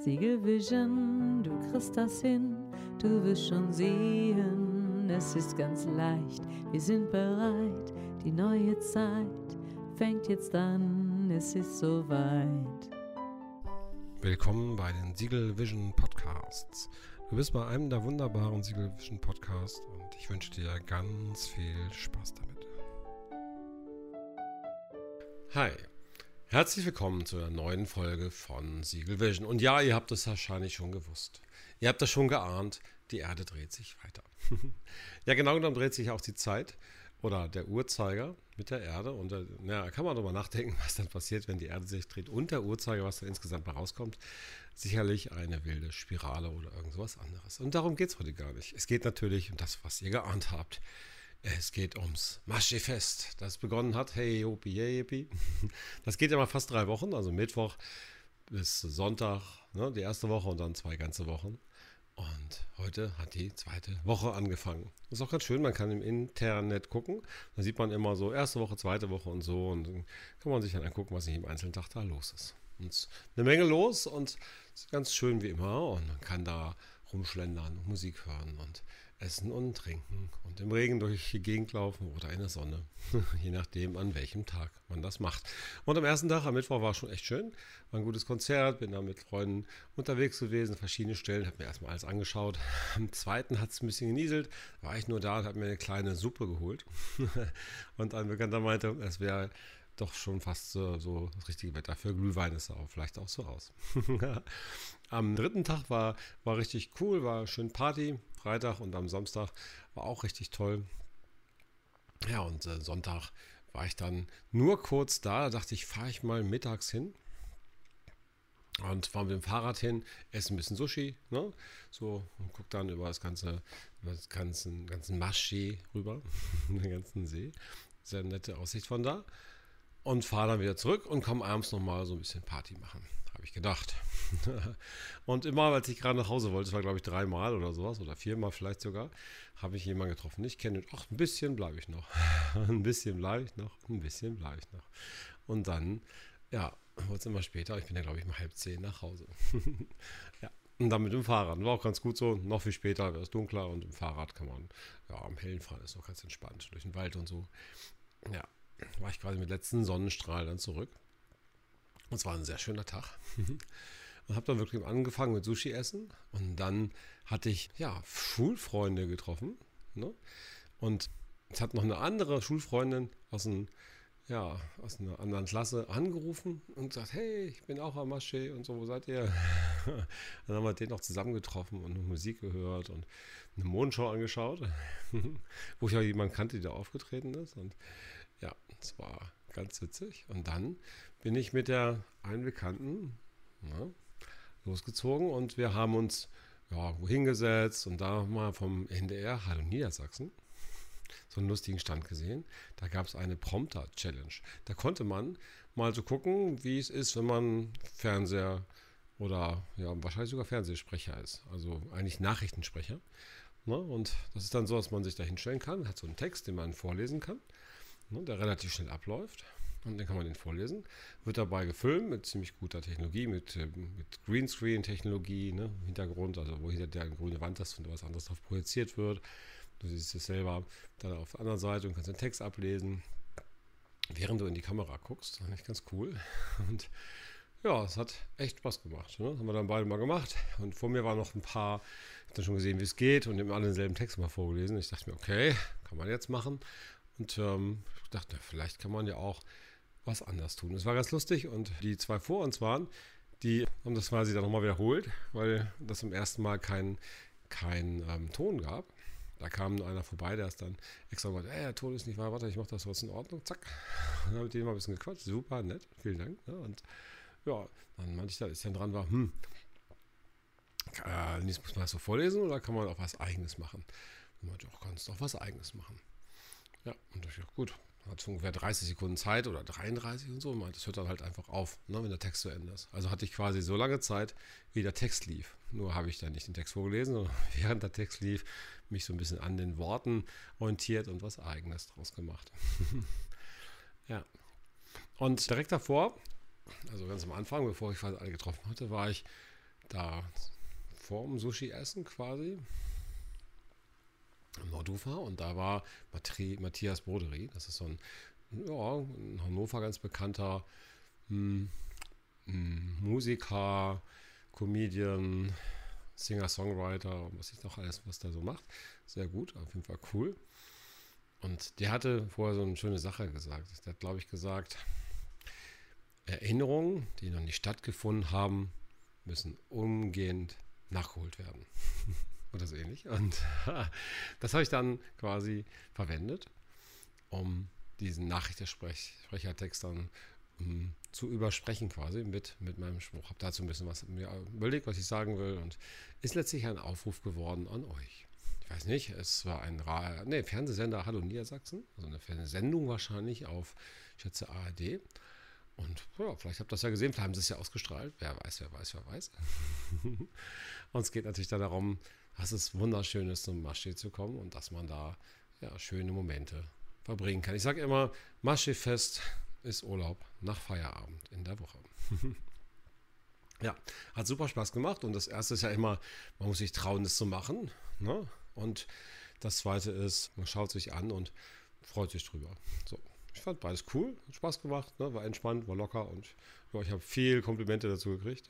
Siegel Vision, du kriegst das hin, du wirst schon sehen, es ist ganz leicht, wir sind bereit, die neue Zeit fängt jetzt an, es ist soweit. Willkommen bei den Siegel Vision Podcasts. Du bist bei einem der wunderbaren Siegel Vision Podcasts und ich wünsche dir ganz viel Spaß damit. Hi, herzlich willkommen zu einer neuen Folge von Siegel Vision. Und ja, ihr habt es wahrscheinlich schon gewusst. Ihr habt das schon geahnt, die Erde dreht sich weiter. Ja, genau genommen dreht sich auch die Zeit oder der Uhrzeiger mit der Erde. Und da kann man darüber nachdenken, was dann passiert, wenn die Erde sich dreht und der Uhrzeiger, was dann insgesamt mal rauskommt. Sicherlich eine wilde Spirale oder irgend sowas anderes. Und darum geht es heute gar nicht. Es geht natürlich um das, was ihr geahnt habt. Es geht ums Maschee-Fest, das begonnen hat. Hey, Jopi, Jepi. Das geht ja mal fast 3 Wochen, also Mittwoch bis Sonntag, ne, die erste Woche und dann 2 ganze Wochen. Und heute hat die 2. Woche angefangen. Das ist auch ganz schön, man kann im Internet gucken. Da sieht man immer so 1. Woche, 2. Woche und so. Und dann kann man sich dann angucken, was nicht im einzelnen Tag da los ist. Und es ist eine Menge los und es ist ganz schön wie immer. Und man kann da rumschlendern und Musik hören und essen und trinken und im Regen durch die Gegend laufen oder in der Sonne, je nachdem an welchem Tag man das macht. Und am ersten Tag, am Mittwoch, war schon echt schön, war ein gutes Konzert, bin da mit Freunden unterwegs gewesen, verschiedene Stellen, habe mir erstmal alles angeschaut. Am zweiten hat es ein bisschen genieselt, war ich nur da und habe mir eine kleine Suppe geholt und ein Bekannter meinte, es wäre doch schon fast so das richtige Wetter für Glühwein, ist auch vielleicht auch so aus. Am 3. Tag war richtig cool, war schön Party, Freitag und am Samstag war auch richtig toll. Ja, und Sonntag war ich dann nur kurz da dachte ich, fahre ich mal mittags hin und fahre mit dem Fahrrad hin, esse ein bisschen Sushi, ne? So, und gucke dann über das ganzen Maschee rüber, den ganzen See. Sehr nette Aussicht von da. Und fahre dann wieder zurück und komme abends nochmal so ein bisschen Party machen, habe ich gedacht. Und immer, als ich gerade nach Hause wollte, das war glaube ich 3-mal oder sowas oder 4-mal vielleicht sogar, habe ich jemanden getroffen. Ich kenne ihn, ach, ein bisschen bleibe ich noch. Ein bisschen bleibe ich noch. Und dann, ja, wurde es immer später, ich bin ja glaube ich um 9:30 nach Hause. Ja, und dann mit dem Fahrrad. War auch ganz gut so, noch viel später wird es dunkler und im Fahrrad kann man, ja, am hellen fahren ist noch ganz entspannt, durch den Wald und so. Ja. War ich quasi mit letzten Sonnenstrahl dann zurück. Und es war ein sehr schöner Tag. Und habe dann wirklich angefangen mit Sushi essen. Und dann hatte ich, ja, Schulfreunde getroffen. Ne? Und es hat noch eine andere Schulfreundin aus einer anderen Klasse angerufen und gesagt, hey, ich bin auch am Maschee und so, wo seid ihr? Dann haben wir den noch zusammen getroffen und Musik gehört und eine Mondschau angeschaut, wo ich auch jemanden kannte, der da aufgetreten ist. Und ja, es war ganz witzig. Und dann bin ich mit der einen Bekannten losgezogen und wir haben uns wohin gesetzt und da mal vom NDR, Hallo Niedersachsen, so einen lustigen Stand gesehen. Da gab es eine Prompter-Challenge. Da konnte man mal so gucken, wie es ist, wenn man Fernseher oder ja, wahrscheinlich sogar Fernsehsprecher ist. Also eigentlich Nachrichtensprecher. Ne? Und das ist dann so, dass man sich da hinstellen kann, hat so einen Text, den man vorlesen kann, ne, der relativ schnell abläuft. Und dann kann man den vorlesen. Wird dabei gefilmt mit ziemlich guter Technologie, mit Greenscreen-Technologie, ne, im Hintergrund, also wo hinter der grüne Wand ist und was anderes drauf projiziert wird. Du siehst es selber dann auf der anderen Seite und kannst den Text ablesen, während du in die Kamera guckst. Das ist eigentlich ganz cool. Und ja, es hat echt Spaß gemacht. Ne? Das haben wir dann beide mal gemacht. Und vor mir waren noch ein paar, ich habe dann schon gesehen, wie es geht und haben alle denselben Text mal vorgelesen. Ich dachte mir, okay, kann man jetzt machen. Und ich dachte, vielleicht kann man ja auch was anders tun. Es war ganz lustig und die 2 vor uns waren, die haben das quasi dann nochmal wiederholt, weil das zum ersten Mal kein Ton gab. Da kam einer vorbei, der ist dann extra gesagt, der Ton ist nicht wahr, warte, ich mache das, was in Ordnung, zack. Dann habe ich mit dem mal ein bisschen gequatscht, super nett, vielen Dank. Ne? Und ja, dann meinte ich, als ich dann dran war, muss man das so vorlesen oder kann man auch was Eigenes machen? Und meinte, kannst du auch was Eigenes machen. Ja, und ich dachte, gut, hat so ungefähr 30 Sekunden Zeit oder 33 und so. Und meinte, das hört dann halt einfach auf, ne, wenn der Text zu Ende ist. Also hatte ich quasi so lange Zeit, wie der Text lief. Nur habe ich dann nicht den Text vorgelesen, sondern während der Text lief, mich so ein bisschen an den Worten orientiert und was Eigenes draus gemacht. Ja. Und direkt davor, also ganz am Anfang, bevor ich quasi alle getroffen hatte, war ich da vorm Sushi-Essen quasi im Nordufer und da war Matthias Broderi, das ist so ein, ja, in Hannover ganz bekannter Musiker, Comedian, Singer-Songwriter, was ich noch alles, was der so macht. Sehr gut, auf jeden Fall cool. Und der hatte vorher so eine schöne Sache gesagt. Der hat, glaube ich, gesagt, Erinnerungen, die noch nicht stattgefunden haben, müssen umgehend nachgeholt werden. Oder so ähnlich. Und das habe ich dann quasi verwendet, um diesen Nachrichtensprechertext dann zu übersprechen quasi mit meinem Spruch. Habe dazu ein bisschen was mir überlegt, was ich sagen will und ist letztlich ein Aufruf geworden an euch. Ich weiß nicht, es war ein Fernsehsender Hallo Niedersachsen, also eine Sendung wahrscheinlich auf, ich schätze, ARD. Und ja, vielleicht habt ihr das ja gesehen, vielleicht haben sie es ja ausgestrahlt. Wer weiß. Und es geht natürlich dann darum, dass es wunderschön ist, zum Maschsee zu kommen und dass man da ja, schöne Momente verbringen kann. Ich sage immer, Maschsee-Fest ist Urlaub nach Feierabend in der Woche. Ja, hat super Spaß gemacht und das erste ist ja immer, man muss sich trauen, das zu machen. Ne? Und das zweite ist, man schaut sich an und freut sich drüber. So, ich fand beides cool, hat Spaß gemacht, ne? War entspannt, war locker und ja, ich habe viel Komplimente dazu gekriegt.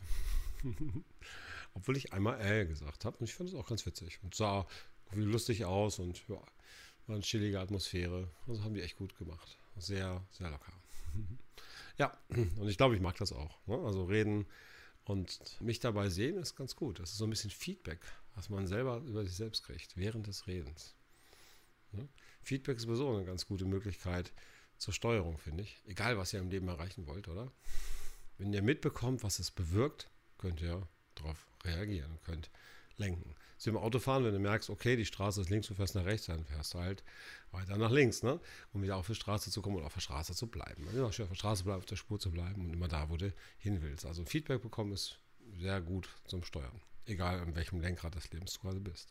Obwohl ich einmal gesagt habe und ich fand es auch ganz witzig und sah lustig aus und ja, war eine chillige Atmosphäre. Also haben die echt gut gemacht. Sehr, sehr locker. Ja, und ich glaube, ich mag das auch. Ne? Also reden und mich dabei sehen ist ganz gut. Das ist so ein bisschen Feedback, was man selber über sich selbst kriegt während des Redens. Ne? Feedback ist sowieso eine ganz gute Möglichkeit zur Steuerung, finde ich. Egal, was ihr im Leben erreichen wollt, oder? Wenn ihr mitbekommt, was es bewirkt, könnt ihr darauf reagieren, könnt lenken. So im Autofahren, wenn du merkst, okay, die Straße ist links, du fährst nach rechts, dann fährst du halt weiter nach links, ne? Um wieder auf die Straße zu kommen und auf der Straße zu bleiben. Immer schön auf der Straße bleiben, auf der Spur zu bleiben und immer da, wo du hin willst. Also Feedback bekommen ist sehr gut zum Steuern. Egal, an welchem Lenkrad des Lebens du gerade bist.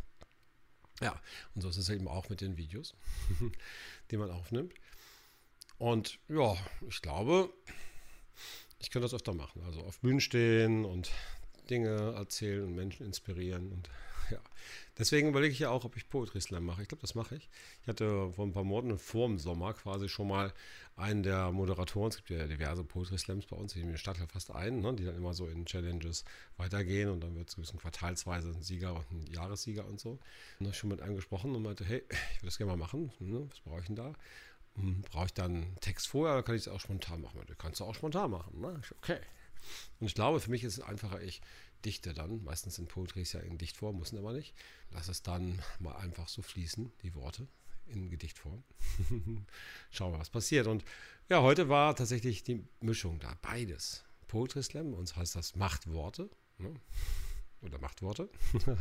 Ja, und so ist es eben auch mit den Videos, die man aufnimmt. Und ja, ich glaube, ich könnte das öfter machen. Also auf Bühnen stehen und Dinge erzählen und Menschen inspirieren. Und ja, deswegen überlege ich ja auch, ob ich Poetry Slam mache. Ich glaube, das mache ich. Ich hatte vor ein paar Monaten vor dem Sommer quasi schon mal einen der Moderatoren. Es gibt ja diverse Poetry Slams bei uns, in der Stadt fast einen, ne, die dann immer so in Challenges weitergehen und dann wird es ein bisschen quartalsweise ein Sieger und ein Jahressieger und so. Und da habe ich schon mit einem gesprochen und meinte, hey, ich würde das gerne mal machen. Ne, was brauche ich denn da? Brauche ich dann einen Text vorher oder kann ich es auch spontan machen? Das kannst du auch spontan machen. Ne? Okay. Und ich glaube, für mich ist es einfacher, ich dichte dann, meistens sind Poetries ja in Dichtform, müssen aber nicht. Lass es dann mal einfach so fließen, die Worte in Gedichtform. Schauen wir, was passiert. Und ja, heute war tatsächlich die Mischung da, beides. Poetry Slam, uns heißt das Machtworte, ne? Oder Machtworte.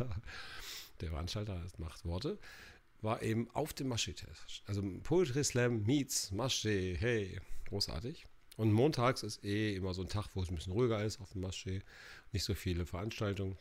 Der Veranstalter heißt Machtworte. War eben auf dem Maschsee-Test. Also Poetry Slam meets Maschsee, hey, großartig. Und montags ist immer so ein Tag, wo es ein bisschen ruhiger ist auf dem Maschsee. Nicht so viele Veranstaltungen.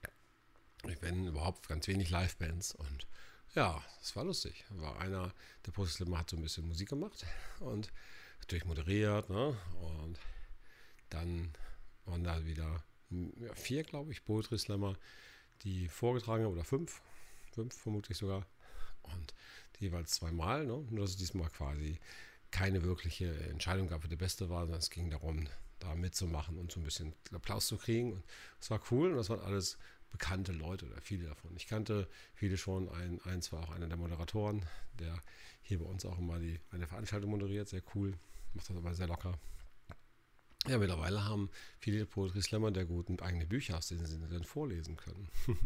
Wenn überhaupt ganz wenig Livebands. Und ja, das war lustig. War einer, der Poetry Slam hat so ein bisschen Musik gemacht und natürlich moderiert. Ne? Und dann waren da wieder 4, glaube ich, Poetry Slammer, die vorgetragen haben, oder 5 vermutlich sogar. Und jeweils 2-mal, ne? Nur dass es diesmal quasi keine wirkliche Entscheidung gab, wer der Beste war, sondern es ging darum, da mitzumachen und so ein bisschen Applaus zu kriegen. Und es war cool und das waren alles bekannte Leute oder viele davon. Ich kannte viele schon, eins war auch einer der Moderatoren, der hier bei uns auch immer eine Veranstaltung moderiert, sehr cool, macht das aber sehr locker. Ja, mittlerweile haben viele Poetry Slammer der guten eigene Bücher, aus denen sie dann vorlesen können.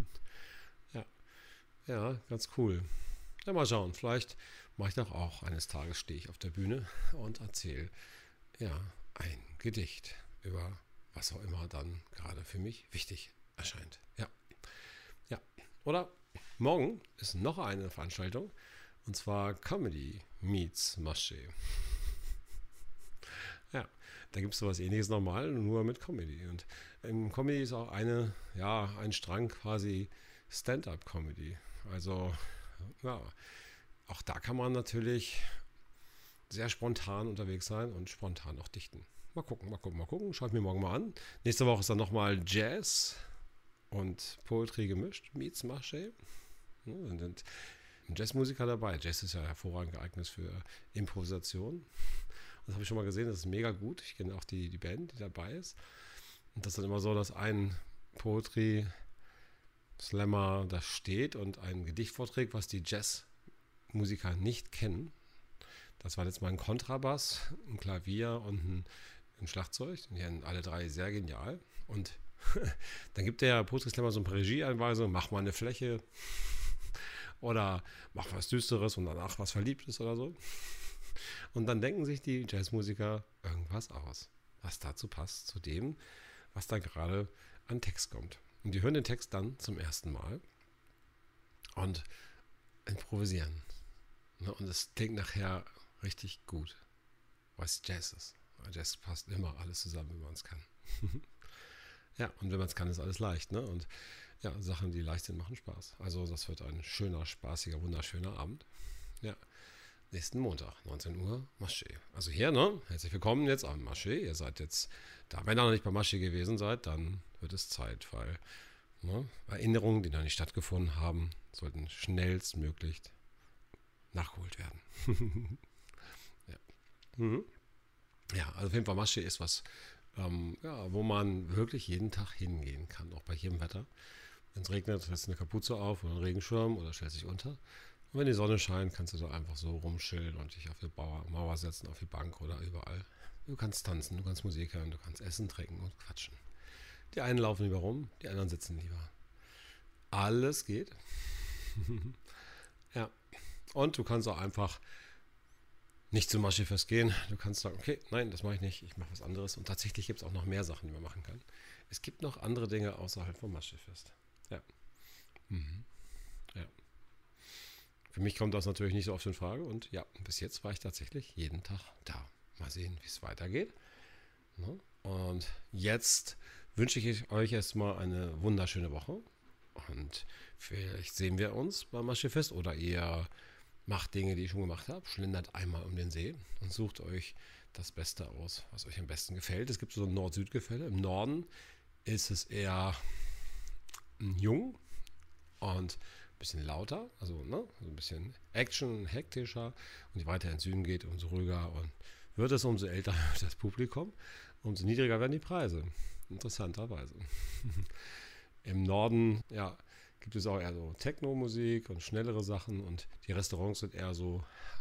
Ja, ganz cool. Ja, mal schauen, vielleicht mache ich doch auch eines Tages, stehe ich auf der Bühne und erzähle ein Gedicht über was auch immer dann gerade für mich wichtig erscheint. Ja. Oder morgen ist noch eine Veranstaltung und zwar Comedy meets Maschsee. Ja, da gibt es sowas Ähnliches nochmal, nur mit Comedy. Und im Comedy ist auch ein Strang quasi Stand-up-Comedy. Also, ja, auch da kann man natürlich sehr spontan unterwegs sein und spontan auch dichten. mal gucken. Schau ich mir morgen mal an. Nächste Woche ist dann nochmal Jazz und Poetry gemischt, meets Marché. Und sind Jazzmusiker dabei. Jazz ist ja hervorragend geeignet für Improvisation. Und das habe ich schon mal gesehen, das ist mega gut. Ich kenne auch die Band, die dabei ist. Und das ist dann immer so, dass ein Poetry-Slammer da steht und ein Gedicht vorträgt, was die Jazzmusiker nicht kennen. Das war jetzt mal ein Kontrabass, ein Klavier und ein Schlagzeug. Die sind alle drei sehr genial. Und dann gibt der Poetry Slammer so eine Regieanweisung, mach mal eine Fläche oder mach was Düsteres und danach was Verliebtes oder so. Und dann denken sich die Jazzmusiker irgendwas aus, was dazu passt, zu dem, was da gerade an Text kommt. Und die hören den Text dann zum ersten Mal und improvisieren. Und es klingt nachher richtig gut, weil es Jazz ist. Jazz passt immer alles zusammen, wenn man es kann. Ja, und wenn man es kann, ist alles leicht. Ne? Und ja, Sachen, die leicht sind, machen Spaß. Also das wird ein schöner, spaßiger, wunderschöner Abend. Ja, nächsten Montag, 19 Uhr, Marché. Also hier, ne? Herzlich willkommen jetzt am Marché. Ihr seid jetzt da. Wenn ihr noch nicht beim Marché gewesen seid, dann wird es Zeit, weil Erinnerungen, die noch nicht stattgefunden haben, sollten schnellstmöglich nachgeholt werden. Ja. Ja, also auf jeden Fall Marché ist was, wo man wirklich jeden Tag hingehen kann, auch bei jedem Wetter. Wenn es regnet, setzt eine Kapuze auf oder einen Regenschirm oder stellst dich unter. Und wenn die Sonne scheint, kannst du da einfach so rumschillen und dich auf die Mauer setzen, auf die Bank oder überall. Du kannst tanzen, du kannst Musik hören, du kannst essen, trinken und quatschen. Die einen laufen lieber rum, die anderen sitzen lieber. Alles geht. Ja. Und du kannst auch einfach nicht zum Marché-Fest gehen. Du kannst sagen, okay, nein, das mache ich nicht, ich mache was anderes. Und tatsächlich gibt es auch noch mehr Sachen, die man machen kann. Es gibt noch andere Dinge außerhalb vom Marché-Fest. Ja. Ja. Für mich kommt das natürlich nicht so oft in Frage. Und ja, bis jetzt war ich tatsächlich jeden Tag da. Mal sehen, wie es weitergeht. Und jetzt wünsche ich euch erstmal eine wunderschöne Woche. Und vielleicht sehen wir uns beim Marché-Fest oder ihr macht Dinge, die ich schon gemacht habe, schlendert einmal um den See und sucht euch das Beste aus, was euch am besten gefällt. Es gibt so ein Nord-Süd-Gefälle. Im Norden ist es eher jung und ein bisschen lauter, also so ein bisschen Action, hektischer. Und je weiter in den Süden geht, umso ruhiger und wird es, umso älter wird das Publikum, umso niedriger werden die Preise. Interessanterweise. Im Norden, ja, gibt es auch eher so Techno-Musik und schnellere Sachen und die Restaurants sind eher so,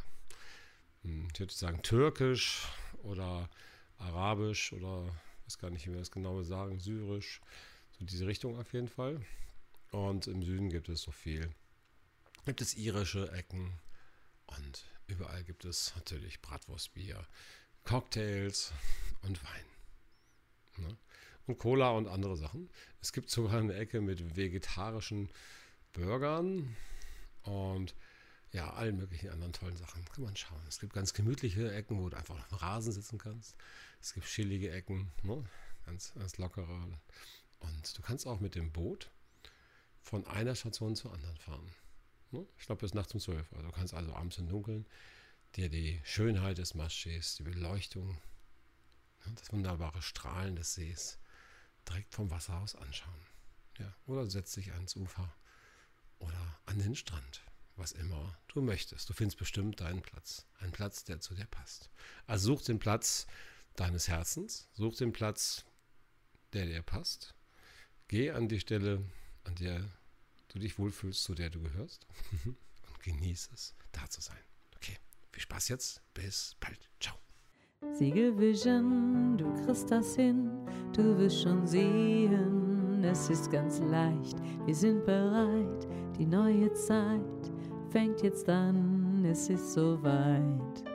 ich würde sagen, türkisch oder arabisch oder ich weiß gar nicht, wie wir das genau sagen, syrisch, so diese Richtung auf jeden Fall. Und im Süden gibt es gibt es irische Ecken und überall gibt es natürlich Bratwurstbier, Cocktails und Wein. Ne? Und Cola und andere Sachen. Es gibt sogar eine Ecke mit vegetarischen Burgern und ja, allen möglichen anderen tollen Sachen. Kann man schauen. Es gibt ganz gemütliche Ecken, wo du einfach auf dem Rasen sitzen kannst. Es gibt chillige Ecken, ne? Ganz lockere. Und du kannst auch mit dem Boot von einer Station zur anderen fahren. Ne? Ich glaube, bis nachts um 12 Uhr. Also du kannst also abends im Dunkeln dir die Schönheit des Marschés, die Beleuchtung, das wunderbare Strahlen des Sees direkt vom Wasser aus anschauen. Ja, oder setz dich ans Ufer oder an den Strand, was immer du möchtest. Du findest bestimmt deinen Platz, einen Platz, der zu dir passt. Also such den Platz deines Herzens, such den Platz, der dir passt. Geh an die Stelle, an der du dich wohlfühlst, zu der du gehörst und genieß es, da zu sein. Okay, viel Spaß jetzt, bis bald, ciao. Siegelvision, du kriegst das hin, du wirst schon sehen, es ist ganz leicht, wir sind bereit, die neue Zeit fängt jetzt an, es ist soweit.